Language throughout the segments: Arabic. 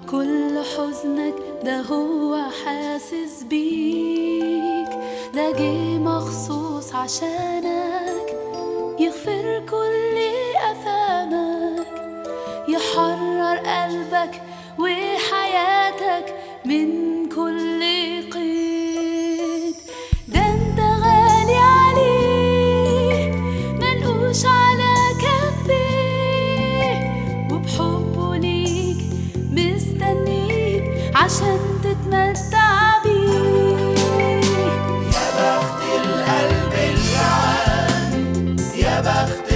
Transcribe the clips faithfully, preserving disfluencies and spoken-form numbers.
كل حزنك ده هو حاسس بيك، ده جه مخصوص عشانك يغفر كل أثامك، يحرر قلبك وحياتك من كل قيد. ده انت غالي عليه منقوش على كفيه، وبحبه ليك مستنيك عشان تتمتع بيه. يا بخت القلب الجعان، يا بخت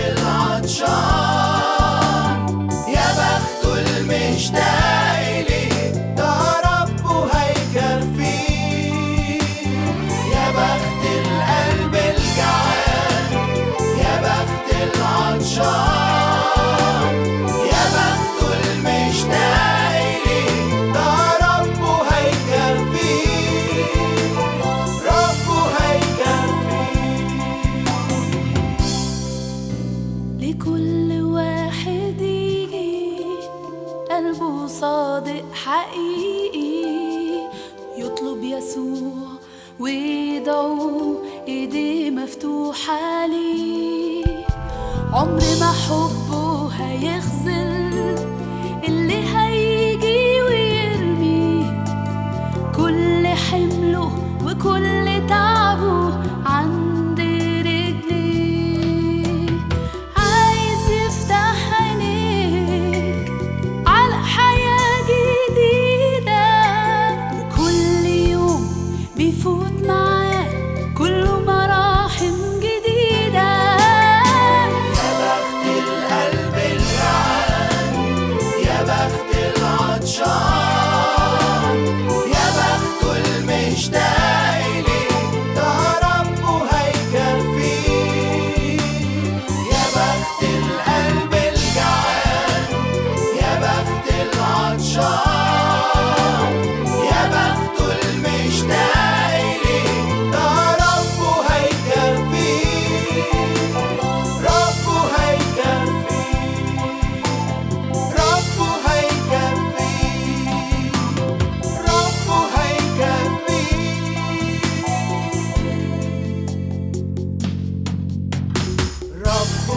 العطشان، يا بخته المشتاق ليه ده ربه هيكفيه. يا بخت القلب الجعان، يا بخت العطشان، يا بخته المشتاق ليه ده ربه هيكفيه، ربه هيكفيه. لكل واحد يجي قلبه صادق حقيقي يطلب يسوع ويدعوه ايديه مفتوحة ليه، عمر ما حبه هيخذل اللي هيجي ويرمي كل حمله وكل تعبه عند رجليه. عايز يفتح عينيك على حياة جديدة، وكل يوم بيفوت معاه كله مراحم جديدة. يا بخت القلب الجعان، يا بخت العطشان، يا بخته المشتاق ليه ده ربه هيكفيه. يا بخت القلب الجعان، يا بخت العطشان، يا بخته المشتاق ليه ده ربه هيكفيه، ربه هيكفيه، ربه هيكفيه، ربه هيكفيه، ربه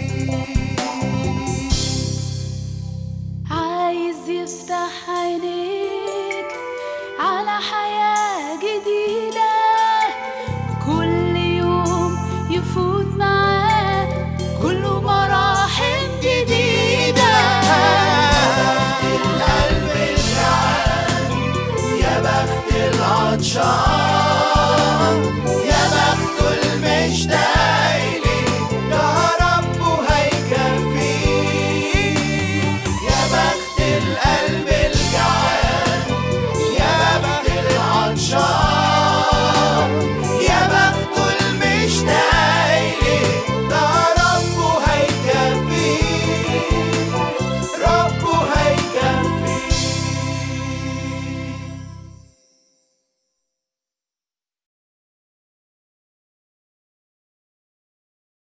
هيكفيه. عايز يفتح عينيه